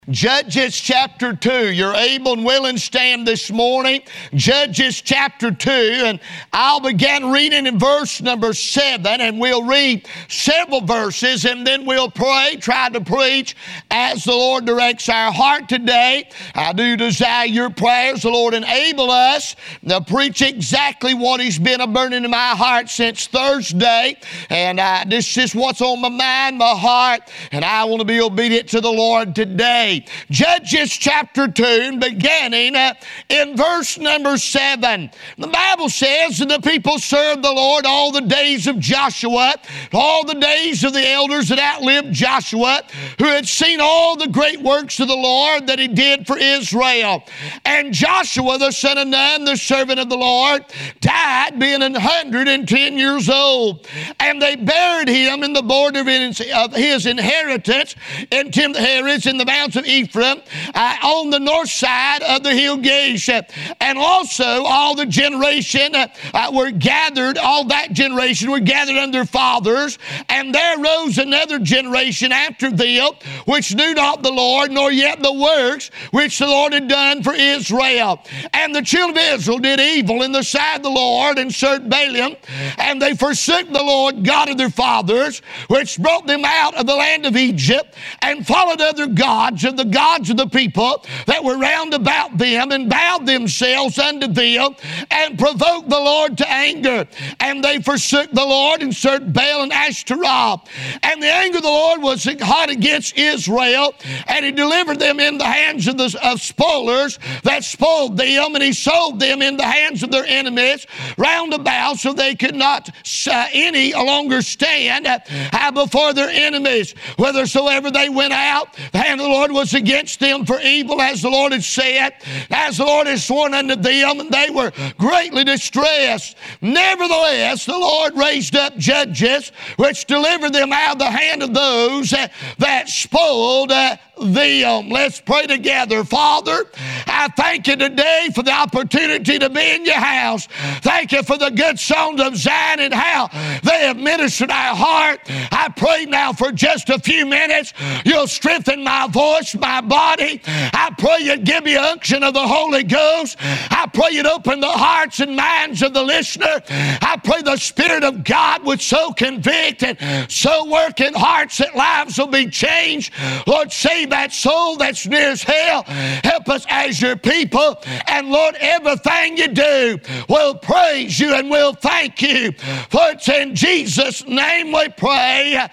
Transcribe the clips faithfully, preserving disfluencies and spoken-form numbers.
Judges chapter two. You're able and willing to stand this morning. Judges chapter two, and I'll begin reading in verse number seven, and we'll read several verses, and then we'll pray, try to preach as the Lord directs our heart today. I do desire your prayers. The Lord enable us to preach exactly what He's been a burning in my heart since Thursday, and uh, this is what's on my mind, my heart, and I want to be obedient to the Lord today. Judges chapter two, beginning uh, in verse number seven. The Bible says, and the people served the Lord all the days of Joshua, all the days of the elders that outlived Joshua, who had seen all the great works of the Lord that He did for Israel. And Joshua, the son of Nun, the servant of the Lord, died being an hundred and ten years old. And they buried him in the border of his inheritance in Timnath Heres in the mountains of Ephraim, uh, on the north side of the hill Gaash. And also all the generation uh, uh, were gathered, all that generation were gathered under their fathers, and there rose another generation after them, which knew not the Lord, nor yet the works which the Lord had done for Israel. And the children of Israel did evil in the sight of the Lord, and served Baalim, and they forsook the Lord God of their fathers, which brought them out of the land of Egypt, and followed other gods, of the gods of the people that were round about them, and bowed themselves unto them, and provoked the Lord to anger. And they forsook the Lord, and served Baal and Ashtaroth. And the anger of the Lord was hot against Israel, and He delivered them in the hands of the of spoilers that spoiled them, and He sold them in the hands of their enemies round about, so they could not uh, any longer stand uh, before their enemies. Whithersoever they went out, the hand of the Lord was against them for evil, as the Lord had said, as the Lord had sworn unto them, and they were greatly distressed. Nevertheless, the Lord raised up judges, which delivered them out of the hand of those uh, that spoiled uh, them. Let's pray together. Father, I thank You today for the opportunity to be in Your house. Thank You for the good songs of Zion and how they have ministered our heart. I pray now for just a few minutes You'll strengthen my voice, my body. I pray You'd give me unction of the Holy Ghost. I pray You'd open the hearts and minds of the listener. I pray the Spirit of God would so convict and so work in hearts that lives will be changed. Lord, save that soul that's near as hell. Help us as Your people. And Lord, everything You do, we'll praise You and we'll thank You. For it's in Jesus' name we pray.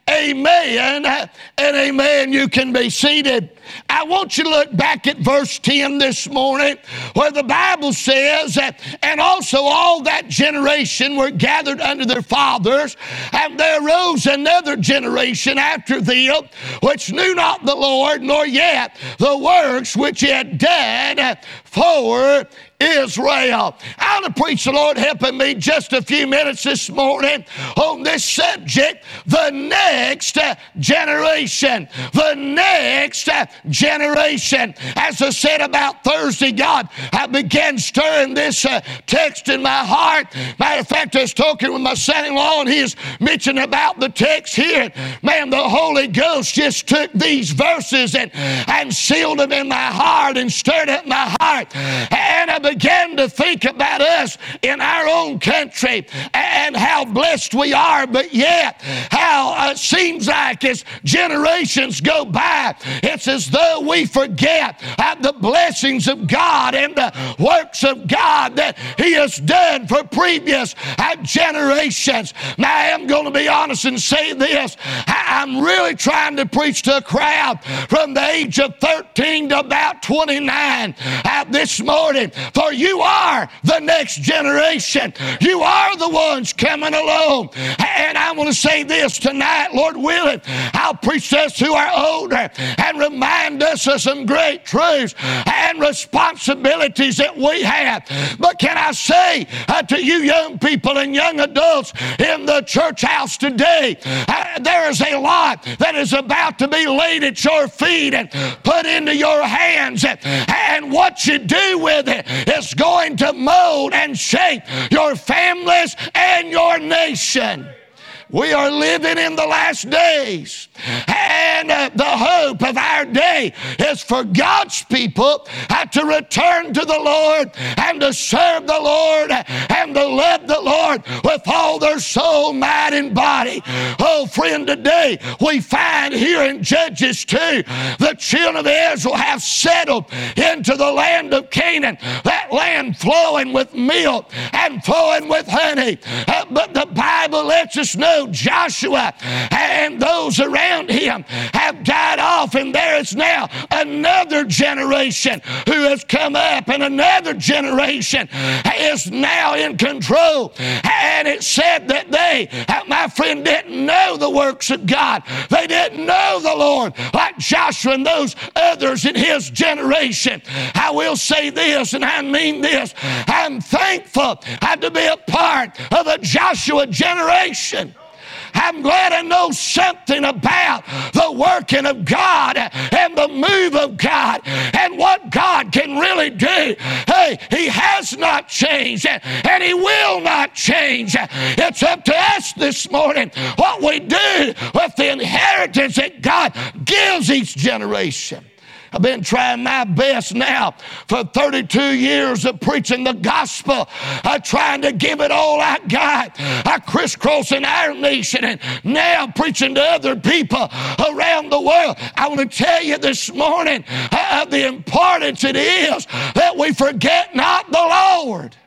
Amen and amen. You can be seated. I want you to look back at verse ten this morning, where the Bible says, and also all that generation were gathered unto their fathers, and there arose another generation after them, which knew not the Lord, nor yet the works which He had done for Israel. I want to preach, the Lord helping me just a few minutes this morning on this subject, the next generation. The next generation. As I said about Thursday, God, I began stirring this uh, text in my heart. Matter of fact, I was talking with my son-in-law, and he is mentioning about the text here. Man, the Holy Ghost just took these verses and, and sealed them in my heart and stirred up my heart. And I began to think about us in our own country and how blessed we are, but yet how it seems like as generations go by, it's as though we forget uh, the blessings of God and the works of God that He has done for previous uh, generations. Now, I am going to be honest and say this. I, I'm really trying to preach to a crowd from the age of thirteen to about twenty-nine uh, this morning. For you are the next generation. You are the ones coming along. And I want to say this tonight, Lord willing, I'll preach this to our older and remind us of some great truths and responsibilities that we have. But can I say uh, to you young people and young adults in the church house today, uh, there is a lot that is about to be laid at your feet and put into your hands. And, and what you do with it is going to mold and shape your families and your nation. We are living in the last days. And uh, the hope of our day is for God's people uh, to return to the Lord and to serve the Lord and to love the Lord with all their soul, mind, and body. Oh, friend, today we find here in Judges two, the children of Israel have settled into the land of Canaan, that land flowing with milk and flowing with honey. Uh, but the Bible lets us know Joshua and those around him have died off, and there is now another generation who has come up, and another generation is now in control. And it said that they, my friend, didn't know the works of God. They didn't know the Lord like Joshua and those others in his generation. I will say this, and I mean this. I'm thankful to be a part of a Joshua generation. I'm glad I know something about the working of God and the move of God and what God can really do. Hey, He has not changed, and He will not change. It's up to us this morning what we do with the inheritance that God gives each generation. I've been trying my best now for thirty-two years of preaching the gospel. I'm trying to give it all I got. I crisscrossing our nation and now preaching to other people around the world. I want to tell you this morning uh, the importance it is that we forget not the Lord.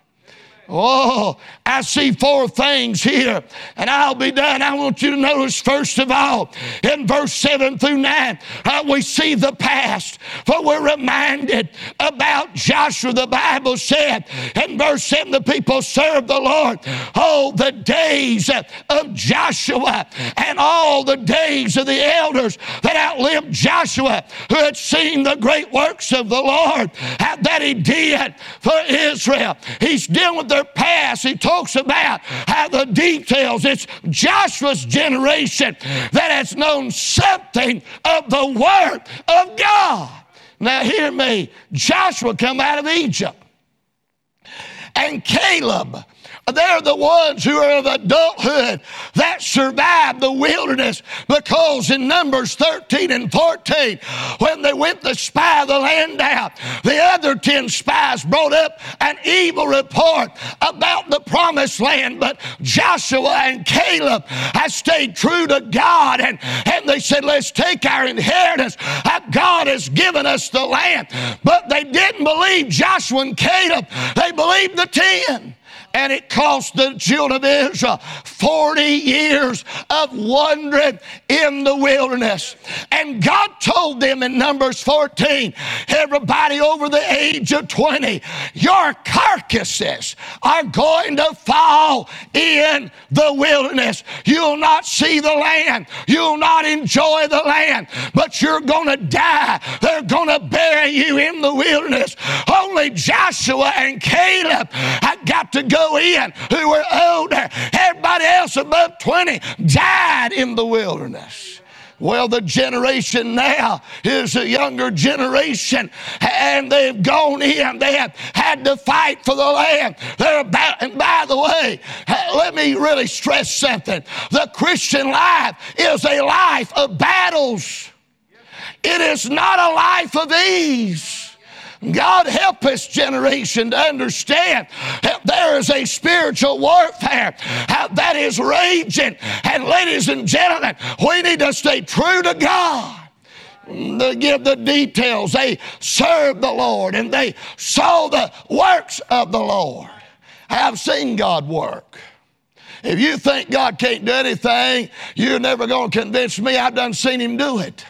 Oh, I see four things here, and I'll be done. I want you to notice, first of all, in verse seven through nine, uh, we see the past. For we're reminded about Joshua. The Bible said in verse seven, the people served the Lord. Oh, the days of Joshua and all the days of the elders that outlived Joshua, who had seen the great works of the Lord that he did for Israel. He's dealing with their past. He talks about how the details. It's Joshua's generation that has known something of the Word of God. Now hear me. Joshua come out of Egypt. And Caleb, they're the ones who are of adulthood that survived the wilderness, because in Numbers thirteen and fourteen, when they went to spy the land out, the other ten spies brought up an evil report about the promised land. But Joshua and Caleb have stayed true to God, and, and they said, let's take our inheritance. God has given us the land. But they didn't believe Joshua and Caleb. They believed the ten. And it cost the children of Israel forty years of wandering in the wilderness. And God told them in Numbers fourteen, everybody over the age of twenty, your carcasses are going to fall in the wilderness. You'll not see the land. You'll not enjoy the land, but you're going to die. They're going to bury you in the wilderness. Only Joshua and Caleb have got to go in, who were older. Everybody else above twenty died in the wilderness. Well, the generation now is a younger generation, and they've gone in. They have had to fight for the land. They're about, and by the way, let me really stress something. The Christian life is a life of battles. It is not a life of ease. God help this generation to understand that there is a spiritual warfare that is raging. And ladies and gentlemen, we need to stay true to God. They give the details. They served the Lord and they saw the works of the Lord. I've seen God work. If you think God can't do anything, you're never going to convince me. I've done seen Him do it.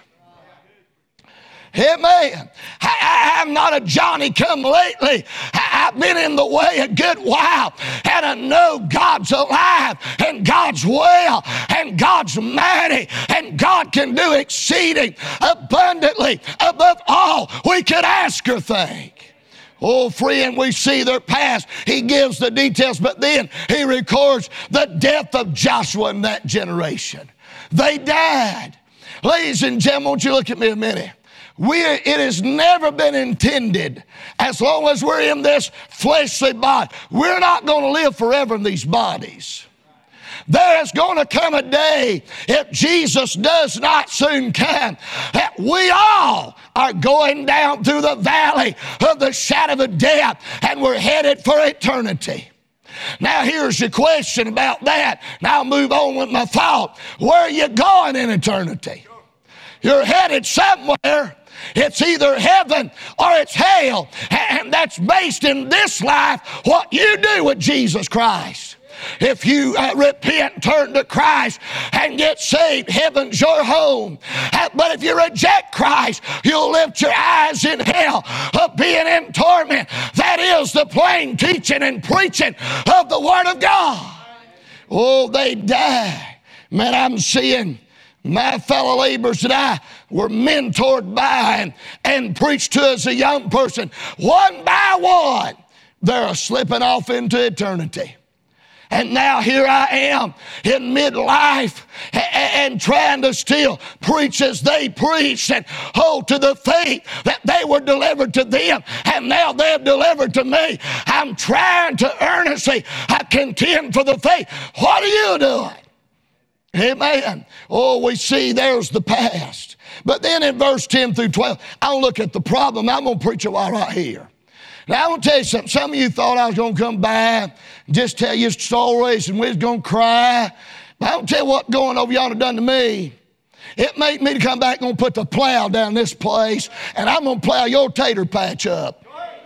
Amen. I, I'm not a Johnny come lately. I, I've been in the way a good while, and I know God's alive and God's well and God's mighty, and God can do exceeding abundantly above all we could ask or think. Oh, friend, we see their past. He gives the details, but then he records the death of Joshua in that generation. They died. Ladies and gentlemen, won't you look at me a minute? We, it has never been intended, as long as we're in this fleshly body, we're not going to live forever in these bodies. there is going to come a day, if Jesus does not soon come, that we all are going down through the valley of the shadow of death, and we're headed for eternity. Now here's your question about that. Now I'll move on with my thought. Where are you going in eternity? You're headed somewhere. It's either heaven or it's hell. And that's based in this life, what you do with Jesus Christ. If you uh, repent, turn to Christ, and get saved, heaven's your home. Uh, but if you reject Christ, you'll lift your eyes in hell of being in torment. That is the plain teaching and preaching of the Word of God. Oh, they die. Man, I'm seeing my fellow laborers that I were mentored by and, and preached to as a young person. One by one, they're slipping off into eternity. And now here I am in midlife and, and trying to still preach as they preached and hold to the faith that they were delivered to them, and now they've delivered to me. I'm trying to earnestly I contend for the faith. What are you doing? Amen. Oh, we see there's the past. But then in verse ten through twelve, I'll look at the problem. I'm going to preach a while right here. Now, I'm going to tell you something. Some of you thought I was going to come by and just tell you stories and we was going to cry. But I'm going to tell you what going over yonder done to me. It made me to come back and put the plow down this place, and I'm going to plow your tater patch up.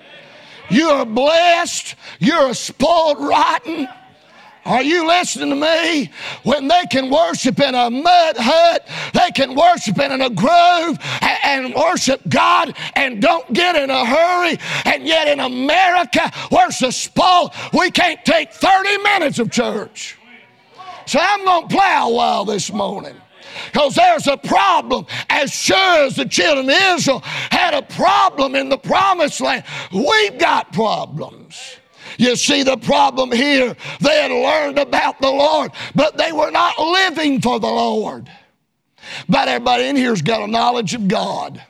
You're blessed. You're spoiled rotten. Are you listening to me? When they can worship in a mud hut, they can worship in a grove and, and worship God and don't get in a hurry. And yet in America, we're so spoiled, we can't take thirty minutes of church. So I'm going to plow a while this morning, because there's a problem. As sure as the children of Israel had a problem in the promised land, we've got problems. You see the problem here, they had learned about the Lord, but they were not living for the Lord. But everybody in here's got a knowledge of God.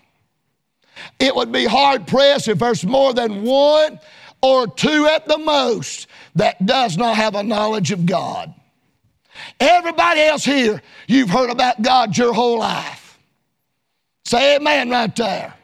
It would be hard pressed if there's more than one or two at the most that does not have a knowledge of God. Everybody else here, you've heard about God your whole life. Say amen right there.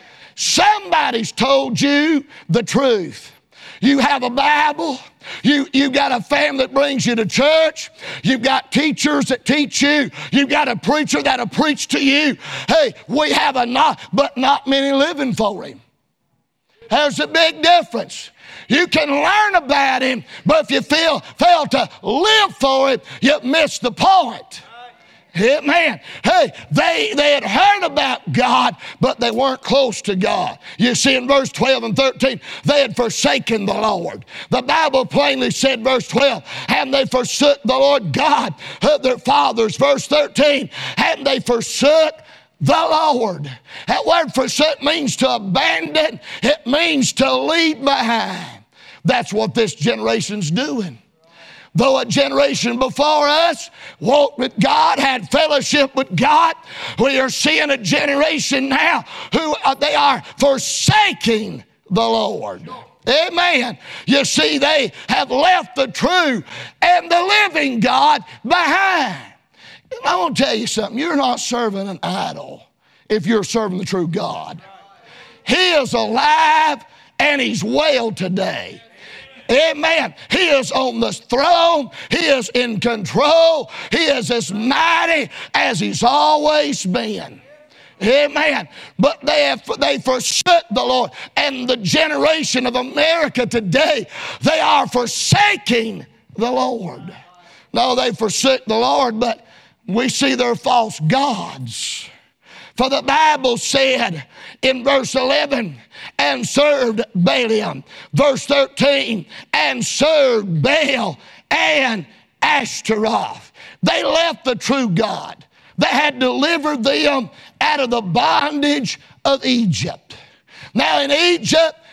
Somebody's told you the truth. You have a Bible. You, you've got a family that brings you to church. You've got teachers that teach you. You've got a preacher that'll preach to you. Hey, we have a not, but not many living for him. There's a big difference. You can learn about him, but if you feel, fail to live for him, you miss the point. Amen. Hey, they, they had heard about God, but they weren't close to God. You see in verse twelve and thirteen, they had forsaken the Lord. The Bible plainly said, verse twelve, and they forsook the Lord God of their fathers. Verse thirteen, and they forsook the Lord. That word forsook means to abandon. It means to leave behind. That's what this generation's doing. Though a generation before us walked with God, had fellowship with God, we are seeing a generation now who uh, they are forsaking the Lord. Amen. You see, they have left the true and the living God behind. And I want to tell you something. You're not serving an idol if you're serving the true God. He is alive and he's well today. Amen. He is on the throne. He is in control. He is as mighty as he's always been. Amen. But they have they forsook the Lord. And the generation of America today, they are forsaking the Lord. No, they forsook the Lord, but we see their false gods. For the Bible said in verse eleven, and served Balaam. Verse thirteen, and served Baal and Ashtaroth. They left the true God that had delivered them out of the bondage of Egypt. Now in Egypt,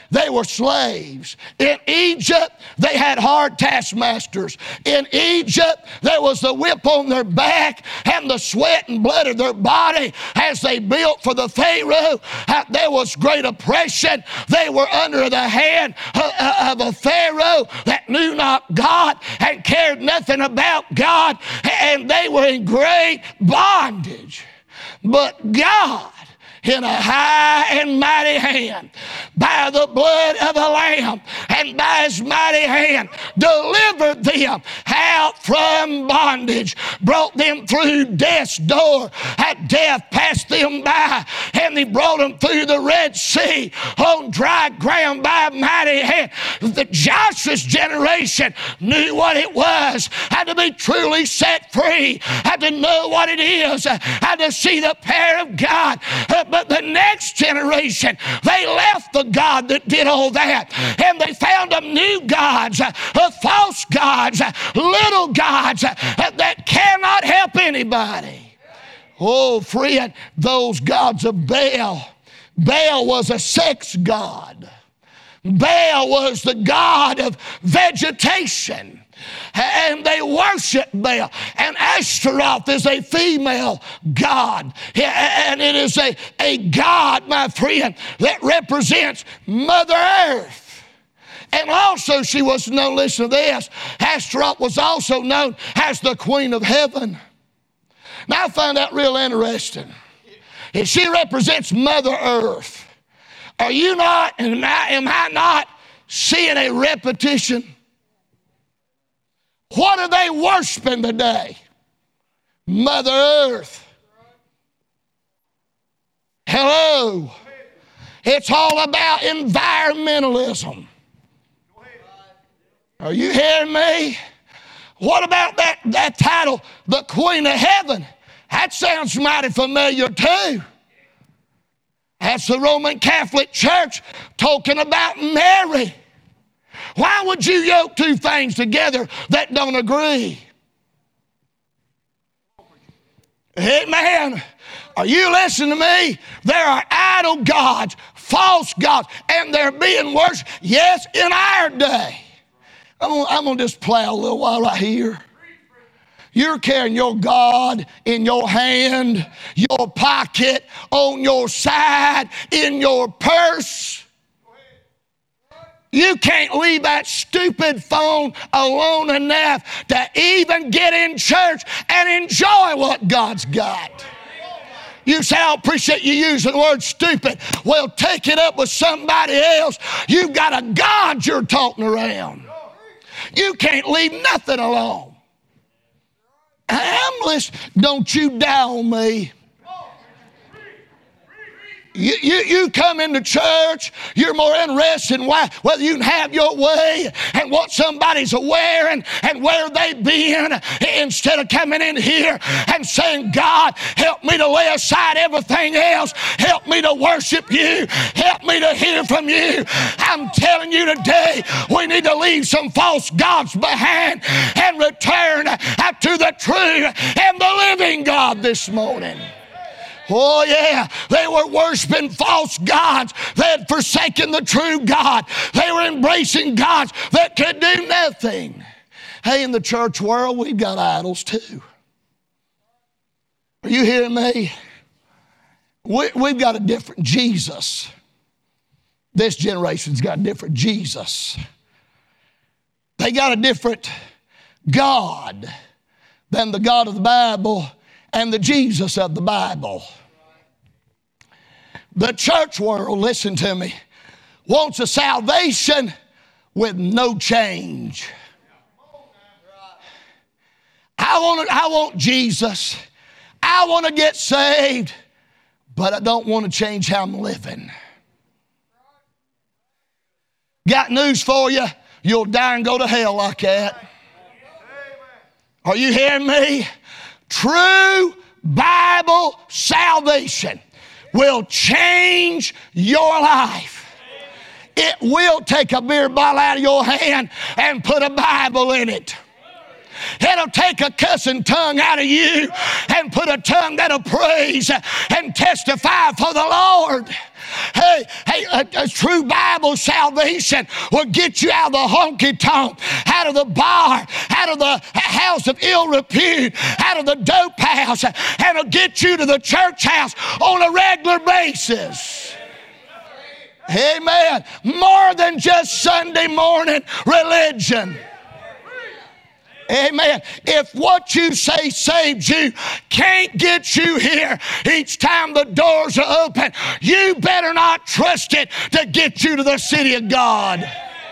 they were slaves. In Egypt, they had hard taskmasters. In Egypt, there was the whip on their back and the sweat and blood of their body as they built for the Pharaoh. There was great oppression. They were under the hand of a Pharaoh that knew not God and cared nothing about God, and they were in great bondage. But God, in a high and mighty hand, by the blood of the Lamb and by his mighty hand, delivered them out from bondage, brought them through death's door. Had death passed them by, and he brought them through the Red Sea on dry ground by a mighty hand. The Joshua's generation knew what it was, had to be truly set free, had to know what it is, had to see the power of God. But the next generation, they left the God that did all that, and they found them new gods, uh, false gods, uh, little gods uh, that cannot help anybody. Oh, friend, those gods of Baal. Baal was a sex god. Baal was the god of vegetation. And they worship Baal. And Ashtaroth is a female god. And it is a, a god, my friend, that represents Mother Earth. And also she was known, listen to this, Ashtaroth was also known as the Queen of Heaven. Now I find that real interesting. If she represents Mother Earth, are you not, and am I not seeing a repetition? What are they worshiping today? Mother Earth. Hello. It's all about environmentalism. Are you hearing me? What about that, that title, the Queen of Heaven? That sounds mighty familiar too. That's the Roman Catholic Church talking about Mary. Why would you yoke two things together that don't agree? Amen. Are you listening to me? There are idol gods, false gods, and they're being worshipped, yes, in our day. I'm gonna, I'm gonna just plow a little while right here. You're carrying your God in your hand, your pocket, on your side, in your purse. You can't leave that stupid phone alone enough to even get in church and enjoy what God's got. You say, I appreciate you using the word stupid. Well, take it up with somebody else. You've got a God you're talking around. You can't leave nothing alone. I'm listening. Don't you down me. You, you, you come into church, you're more interested in why, whether you can have your way and what somebody's wearing and where they've been, instead of coming in here and saying, God, help me to lay aside everything else. Help me to worship you. Help me to hear from you. I'm telling you today, we need to leave some false gods behind and return to the true and the living God this morning. Oh yeah, they were worshiping false gods. They had forsaken the true God. They were embracing gods that could do nothing. Hey, in the church world, we've got idols too. Are you hearing me? We, we've got a different Jesus. This generation's got a different Jesus. They got a different God than the God of the Bible and the Jesus of the Bible. The church world, listen to me, wants a salvation with no change. I want, I want Jesus. I want to get saved, but I don't want to change how I'm living. Got news for you. You'll die and go to hell like that. Are you hearing me? True Bible salvation will change your life. It will take a beer bottle out of your hand and put a Bible in it. It'll take a cussing tongue out of you and put a tongue that'll praise and testify for the Lord. Hey, hey, a, a true Bible salvation will get you out of the honky-tonk, out of the bar, out of the house of ill repute, out of the dope house, and it'll get you to the church house on a regular basis. Amen. More than just Sunday morning religion. Amen. If what you say saves you can't get you here each time the doors are open, you better not trust it to get you to the city of God.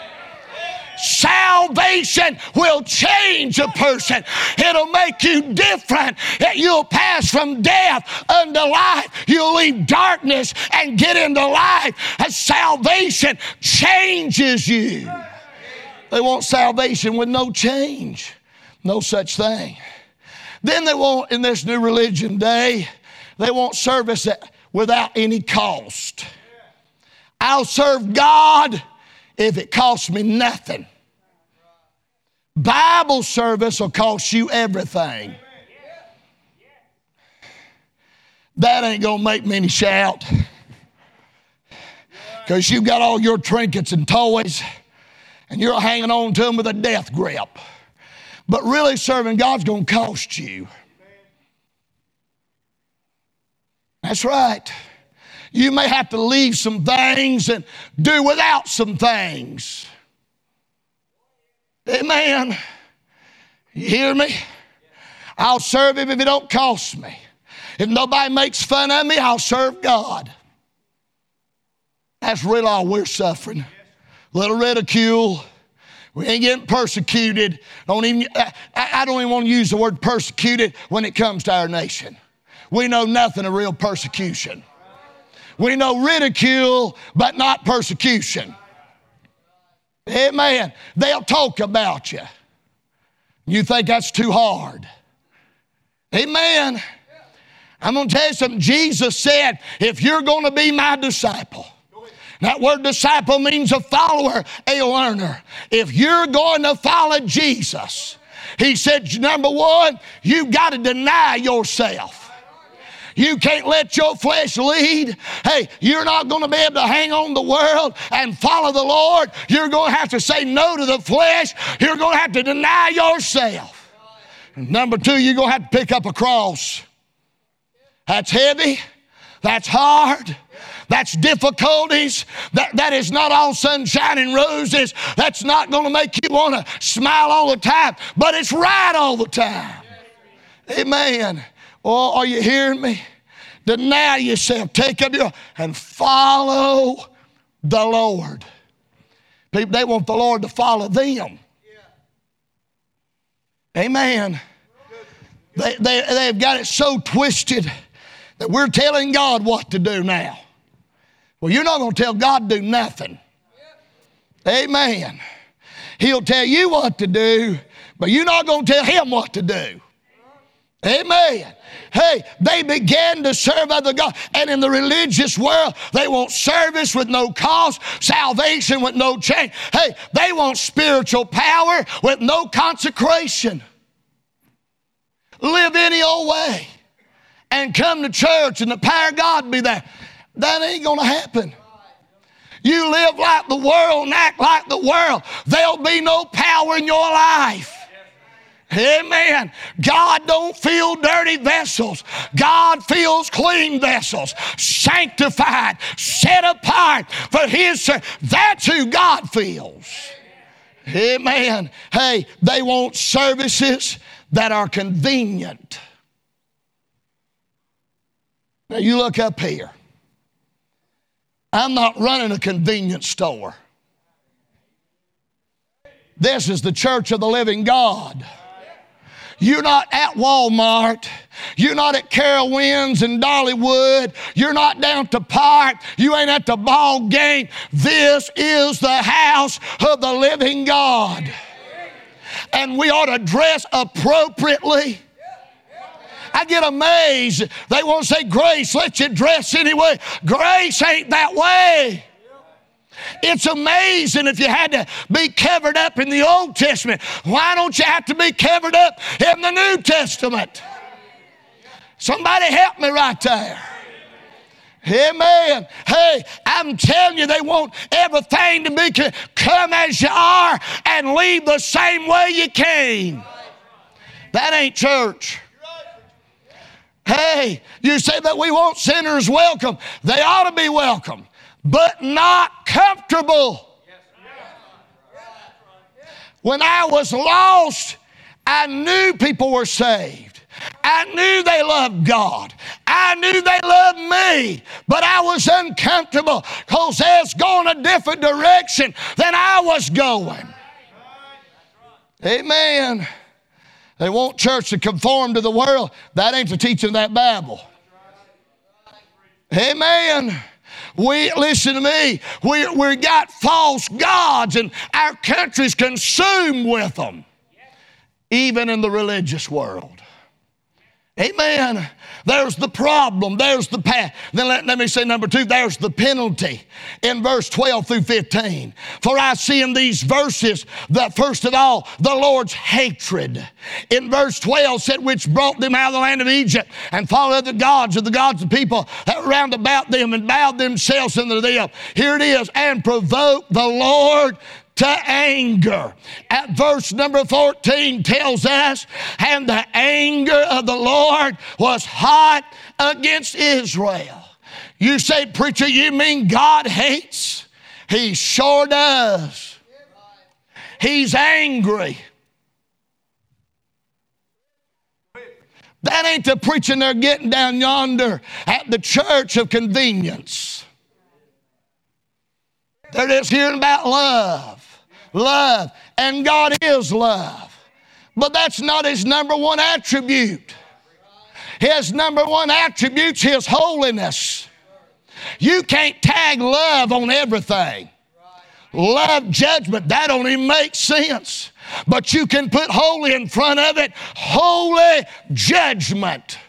Salvation will change a person. It'll make you different. You'll pass from death unto life. You'll leave darkness and get into life. And salvation changes you. They want salvation with no change. No such thing. Then they want, in this new religion day, they want service without any cost. I'll serve God if it costs me nothing. Bible service will cost you everything. That ain't gonna make many shout, because you've got all your trinkets and toys and you're hanging on to them with a death grip. But really serving God's going to cost you. That's right. You may have to leave some things and do without some things. Amen. You hear me? I'll serve Him if it don't cost me. If nobody makes fun of me, I'll serve God. That's really all we're suffering. A little ridicule. We ain't getting persecuted. Don't even, I, I don't even want to use the word persecuted when it comes to our nation. We know nothing of real persecution. We know ridicule, but not persecution. Amen. They'll talk about you. You think that's too hard. Amen. I'm going to tell you something. Jesus said, if you're going to be my disciple, that word disciple means a follower, a learner. If you're going to follow Jesus, He said, number one, you've got to deny yourself. You can't let your flesh lead. Hey, you're not going to be able to hang on the world and follow the Lord. You're going to have to say no to the flesh. You're going to have to deny yourself. And number two, you're going to have to pick up a cross. That's heavy. That's hard. That's difficulties. That, that is not all sunshine and roses. That's not going to make you want to smile all the time, but it's right all the time. Amen. Oh, are you hearing me? Deny yourself. Take up your and follow the Lord. People, they want the Lord to follow them. Amen. They, they, they've got it so twisted that we're telling God what to do now. Well, you're not going to tell God to do nothing. Amen. He'll tell you what to do, but you're not going to tell Him what to do. Amen. Hey, they began to serve other gods. And in the religious world, they want service with no cost, salvation with no change. Hey, they want spiritual power with no consecration. Live any old way and come to church and the power of God be there. That ain't going to happen. You live like the world and act like the world, there'll be no power in your life. Amen. God don't fill dirty vessels. God fills clean vessels, sanctified, set apart for His service. That's who God fills. Amen. Hey, they want services that are convenient. Now you look up here. I'm not running a convenience store. This is the church of the living God. You're not at Walmart. You're not at Carowinds and Dollywood. You're not down at the park. You ain't at the ball game. This is the house of the living God. And we ought to dress appropriately. I get amazed. They want to say grace lets you dress anyway. Grace ain't that way. It's amazing if you had to be covered up in the Old Testament. Why don't you have to be covered up in the New Testament? Somebody help me right there. Amen. Hey, I'm telling you, they want everything to be come as you are and leave the same way you came. That ain't church. Hey, you say that we want sinners welcome. They ought to be welcome, but not comfortable. When I was lost, I knew people were saved. I knew they loved God. I knew they loved me, but I was uncomfortable because they was going a different direction than I was going. Amen. They want church to conform to the world. That ain't the teaching of that Bible. Amen. We, listen to me, we, we got false gods and our country's consumed with them, even in the religious world. Amen. There's the problem. There's the path. Then let, let me say number two, there's the penalty in verse twelve through fifteen. For I see in these verses that first of all, the Lord's hatred. In verse twelve said, which brought them out of the land of Egypt and followed the gods of the gods of people that were round about them and bowed themselves unto them. Here it is, and provoked the Lord to anger. At verse number fourteen tells us, and the anger of the Lord was hot against Israel. You say, preacher, you mean God hates? He sure does. He's angry. That ain't the preaching they're getting down yonder at the church of convenience. They're just hearing about love. Love, and God is love. But that's not His number one attribute. His number one attribute's His holiness. You can't tag love on everything. Love judgment, that don't even make sense. But you can put holy in front of it. Holy judgment.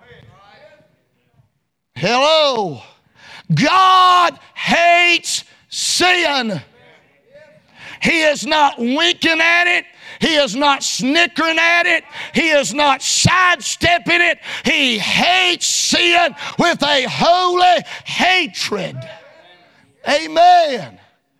Hello. God hates sin. He is not winking at it. He is not snickering at it. He is not sidestepping it. He hates sin with a holy hatred. Amen.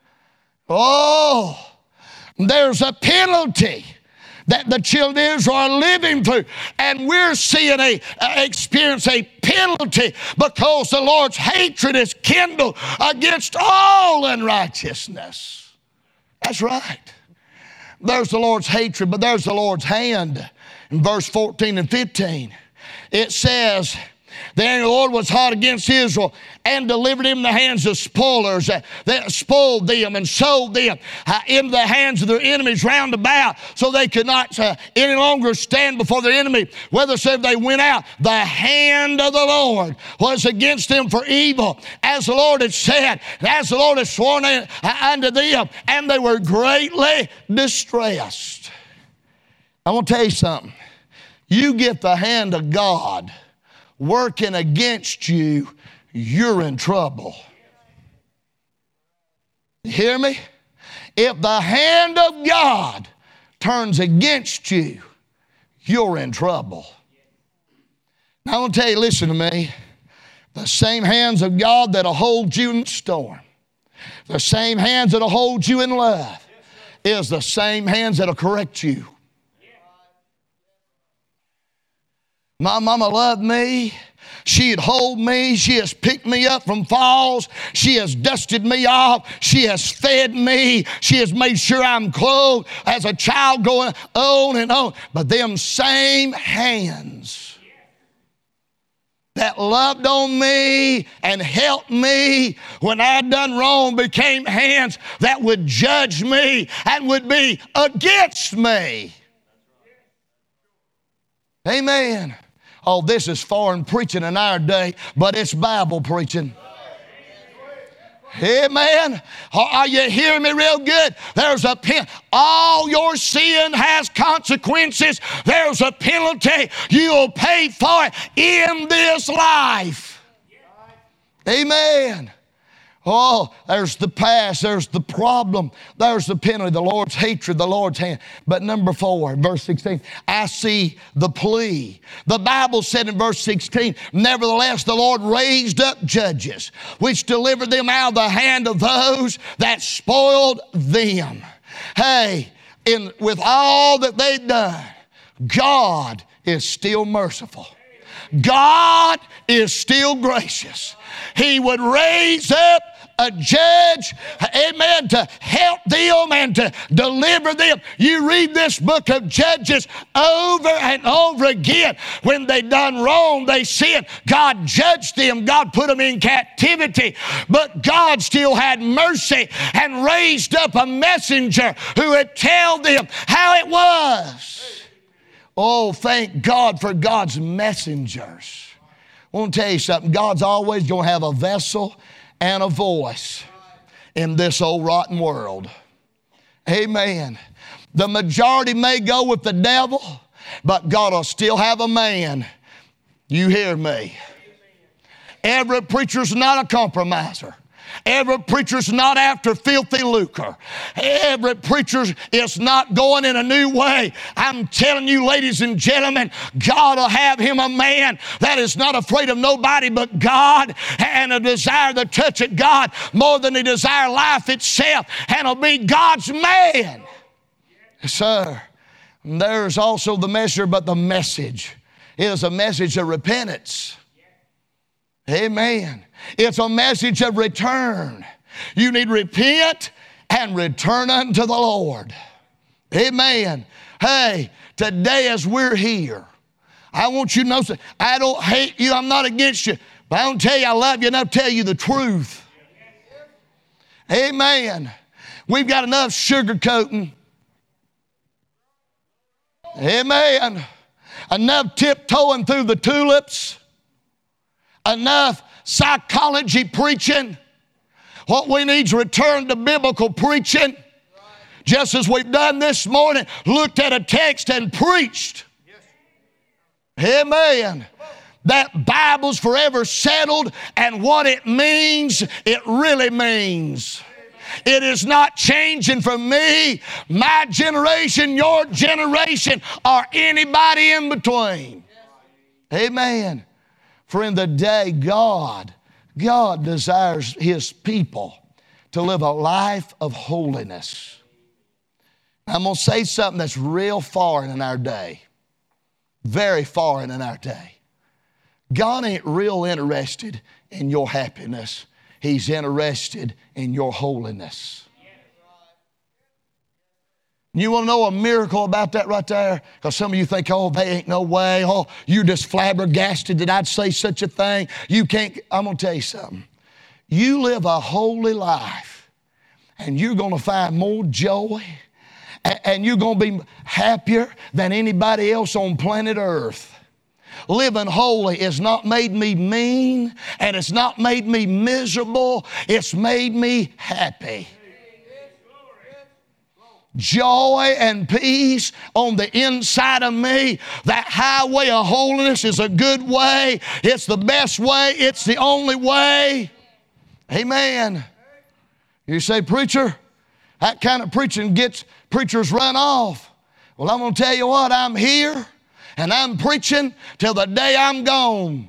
Oh, there's a penalty that the children of Israel are living through. And we're seeing a, uh, experience a penalty because the Lord's hatred is kindled against all unrighteousness. That's right. There's the Lord's hatred, but there's the Lord's hand. In verse fourteen and fifteen, it says, the anger of the Lord was hot against Israel and delivered him in the hands of spoilers uh, that spoiled them and sold them uh, in the hands of their enemies round about, so they could not uh, any longer stand before their enemy, whithersoever they went out. The hand of the Lord was against them for evil, as the Lord had said, and as the Lord had sworn uh, unto them, and they were greatly distressed. I want to tell you something. You get the hand of God working against you, you're in trouble. You hear me? If the hand of God turns against you, you're in trouble. Now I want to tell you, listen to me. The same hands of God that'll hold you in the storm, the same hands that'll hold you in love, is the same hands that'll correct you. My mama loved me. She'd hold me. She has picked me up from falls. She has dusted me off. She has fed me. She has made sure I'm clothed as a child, going on and on. But them same hands that loved on me and helped me when I'd done wrong became hands that would judge me and would be against me. Amen. Oh, this is foreign preaching in our day, but it's Bible preaching. Amen. Are you hearing me real good? There's a pen. All your sin has consequences. There's a penalty. You'll pay for it in this life. Amen. Oh, there's the past, there's the problem, there's the penalty, the Lord's hatred, the Lord's hand. But number four, verse sixteen, I see the plea. The Bible said in verse sixteen, nevertheless the Lord raised up judges, which delivered them out of the hand of those that spoiled them. Hey, in, with all that they've done, God is still merciful. God is still gracious. He would raise up a judge, amen, to help them and to deliver them. You read this book of Judges over and over again. When they done wrong, they sinned. God judged them. God put them in captivity. But God still had mercy and raised up a messenger who would tell them how it was. Oh, thank God for God's messengers. I want to tell you something. God's always going to have a vessel and a voice in this old rotten world. Amen. The majority may go with the devil, but God will still have a man. You hear me? Every preacher's not a compromiser. Every preacher's not after filthy lucre. Every preacher is not going in a new way. I'm telling you, ladies and gentlemen, God will have him a man that is not afraid of nobody but God, and a desire the touch of God more than he desire life itself, and will be God's man. Yes, sir. And there's also the measure, but the message is a message of repentance. Amen. It's a message of return. You need to repent and return unto the Lord. Amen. Hey, today as we're here, I want you to know, I don't hate you, I'm not against you, but I don't tell you I love you enough to tell you the truth. Amen. We've got enough sugarcoating. Amen. Enough tiptoeing through the tulips. Enough psychology preaching. What we need is return to biblical preaching. Just as we've done this morning, looked at a text and preached. Amen. That Bible's forever settled, and what it means, it really means. It is not changing for me, my generation, your generation, or anybody in between. Amen. For in the day, God, God desires his people to live a life of holiness. I'm going to say something that's real foreign in our day. Very foreign in our day. God ain't real interested in your happiness. He's interested in your holiness. You want to know a miracle about that right there? Because some of you think, oh, they ain't no way. Oh, you're just flabbergasted that I'd say such a thing. You can't. I'm going to tell you something. You live a holy life, and you're going to find more joy, and you're going to be happier than anybody else on planet Earth. Living holy has not made me mean, and it's not made me miserable. It's made me happy. Joy and peace on the inside of me. That highway of holiness is a good way. It's the best way. It's the only way. Amen. You say, preacher, that kind of preaching gets preachers run off. Well, I'm going to tell you what, I'm here and I'm preaching till the day I'm gone.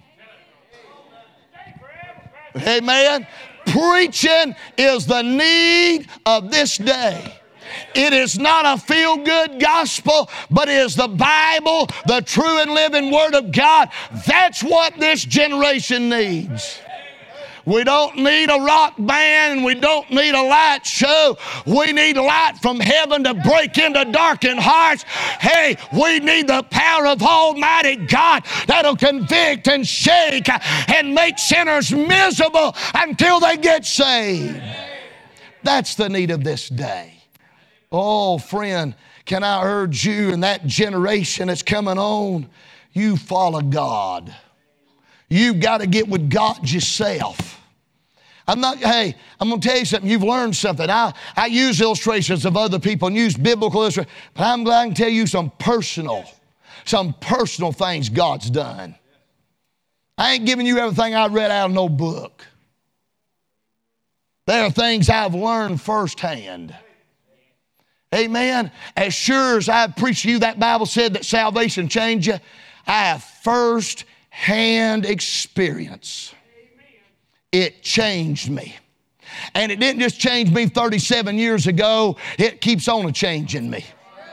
Amen. Preaching is the need of this day. It is not a feel-good gospel, but it is the Bible, the true and living Word of God. That's what this generation needs. We don't need a rock band, and we don't need a light show. We need light from heaven to break into darkened hearts. Hey, we need the power of Almighty God that'll convict and shake and make sinners miserable until they get saved. That's the need of this day. Oh, friend, can I urge you in that generation that's coming on, you follow God. You've got to get with God yourself. I'm not, hey, I'm going to tell you something. You've learned something. I, I use illustrations of other people and use biblical illustrations, but I'm glad I can tell you some personal, some personal things God's done. I ain't giving you everything I read out of no book. There are things I've learned firsthand. Amen. As sure as I've preached to you, that Bible said that salvation changed you, I have first-hand experience. It changed me. And it didn't just change me thirty-seven years ago. It keeps on changing me.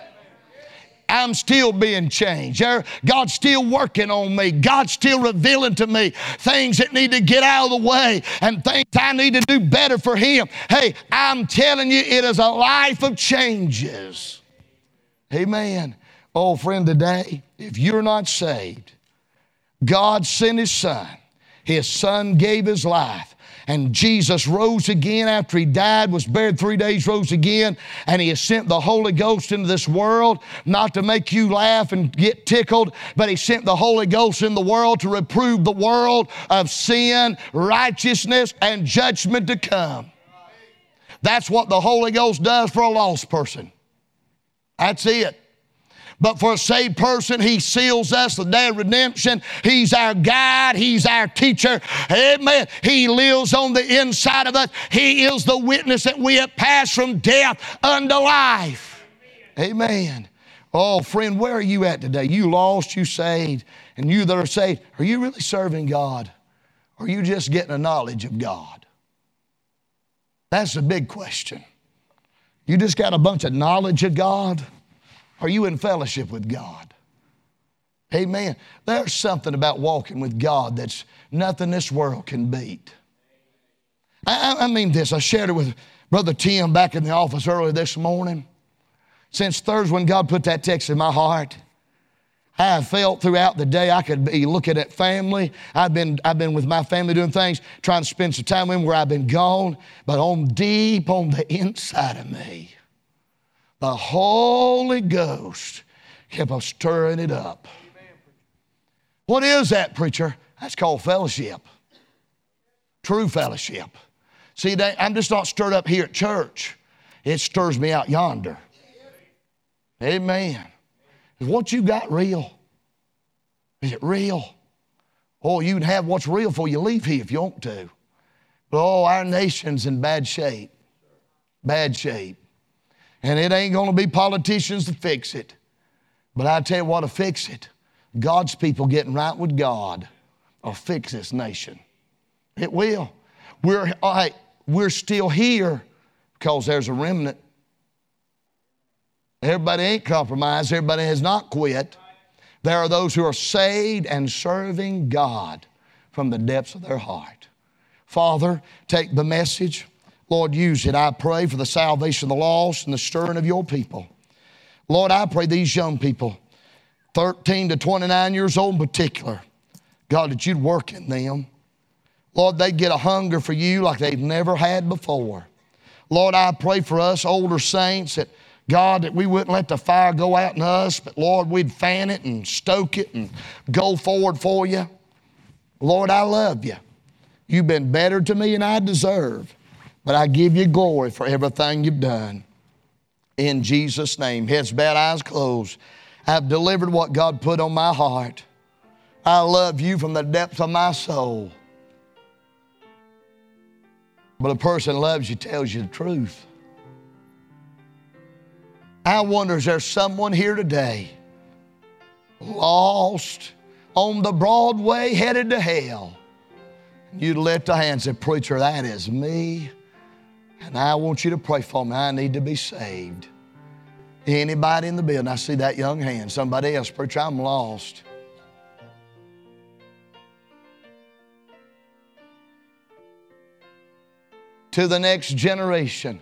I'm still being changed. God's still working on me. God's still revealing to me things that need to get out of the way and things I need to do better for Him. Hey, I'm telling you, it is a life of changes. Amen. Oh, friend, today, if you're not saved, God sent His Son. His Son gave His life. And Jesus rose again after He died, was buried three days, rose again, and He has sent the Holy Ghost into this world, not to make you laugh and get tickled, but He sent the Holy Ghost in the world to reprove the world of sin, righteousness, and judgment to come. That's what the Holy Ghost does for a lost person. That's it. But for a saved person, He seals us the day of redemption. He's our guide. He's our teacher. Amen. He lives on the inside of us. He is the witness that we have passed from death unto life. Amen. Oh, friend, where are you at today? You lost, you saved, and you that are saved, are you really serving God? Or are you just getting a knowledge of God? That's the big question. You just got a bunch of knowledge of God? Are you in fellowship with God? Amen. There's something about walking with God that's nothing this world can beat. I, I mean this. I shared it with Brother Tim back in the office earlier this morning. Since Thursday when God put that text in my heart, I have felt throughout the day I could be looking at family. I've been, I've been with my family doing things, trying to spend some time with them where I've been gone. But on deep on the inside of me, the Holy Ghost kept on stirring it up. What is that, preacher? That's called fellowship. True fellowship. See, I'm just not stirred up here at church. It stirs me out yonder. Amen. Is what you got real? Is it real? Oh, you can have what's real before you leave here if you want to. But oh, our nation's in bad shape. Bad shape. And it ain't going to be politicians to fix it. But I tell you what will fix it. God's people getting right with God will fix this nation. It will. We're, all right, we're still here because there's a remnant. Everybody ain't compromised. Everybody has not quit. There are those who are saved and serving God from the depths of their heart. Father, take the message. Lord, use it, I pray, for the salvation of the lost and the stirring of your people. Lord, I pray these young people, thirteen to twenty-nine years old in particular, God, that you'd work in them. Lord, they'd get a hunger for you like they've never had before. Lord, I pray for us older saints that, God, that we wouldn't let the fire go out in us, but Lord, we'd fan it and stoke it and go forward for you. Lord, I love you. You've been better to me than I deserve. But I give you glory for everything you've done. In Jesus' name, heads bowed, eyes closed. I've delivered what God put on my heart. I love you from the depths of my soul. But a person loves you tells you the truth. I wonder, is there someone here today lost on the broad way headed to hell? You'd lift a hand and say, preacher, that is me. And I want you to pray for me. I need to be saved. Anybody in the building? I see that young hand. Somebody else, preacher, I'm lost. To the next generation,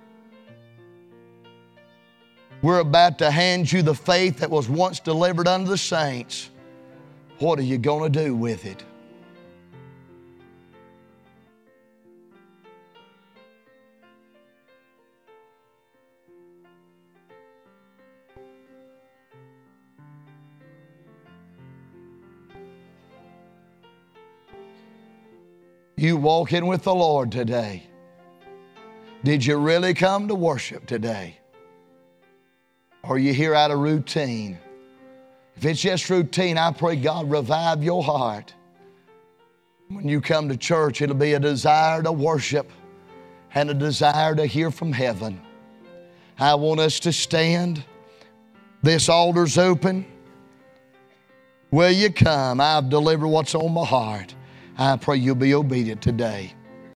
we're about to hand you the faith that was once delivered unto the saints. What are you going to do with it? You walking with the Lord today. Did you really come to worship today? Or are you here out of routine? If it's just routine, I pray God revive your heart. When you come to church, it'll be a desire to worship. and a desire to hear from heaven. I want us to stand. This altar's open. Will you come? I've delivered what's on my heart. I pray you'll be obedient today.